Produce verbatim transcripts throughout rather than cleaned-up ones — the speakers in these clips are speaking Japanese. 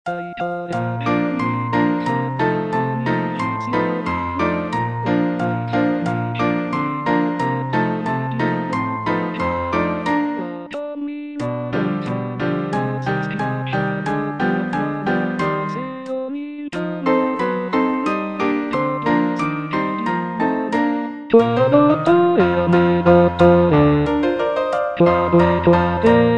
トワの声雨の声トワのえトワで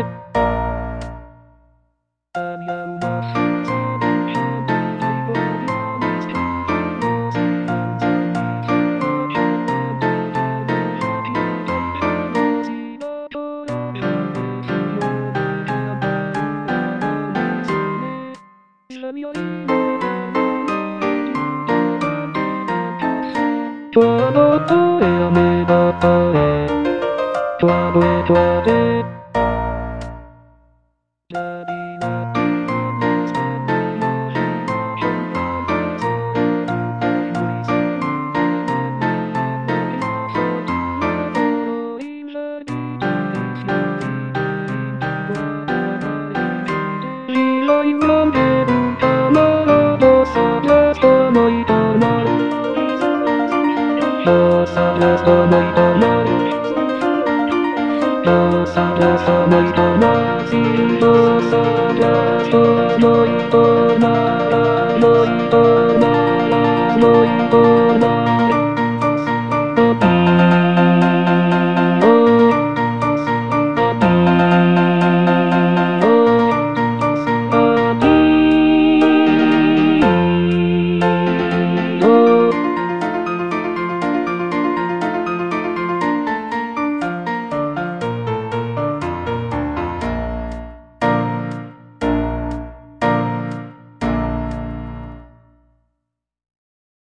トワの声雨の声トワのえトワで白い雲で玉を探すと思いたなるどう探すと思いたなるどう探すと思いたなるどう探すと思いたなる